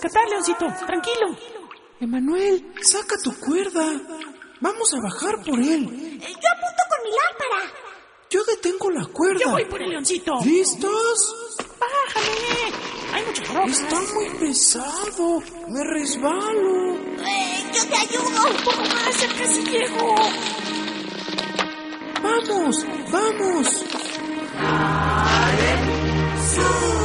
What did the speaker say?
rescatar, Leoncito. Tranquilo. Emanuel, saca tu cuerda. Vamos a bajar por él. Yo apunto con mi lámpara. Yo detengo la cuerda. Yo voy por el Leoncito. ¿Listos? Bájame. Hay mucha ropa. Está muy pesado. Me resbalo. Yo te ayudo. Un poco más, ya casi llego. ¡Vamos! ¡Vamos! ¡Sube!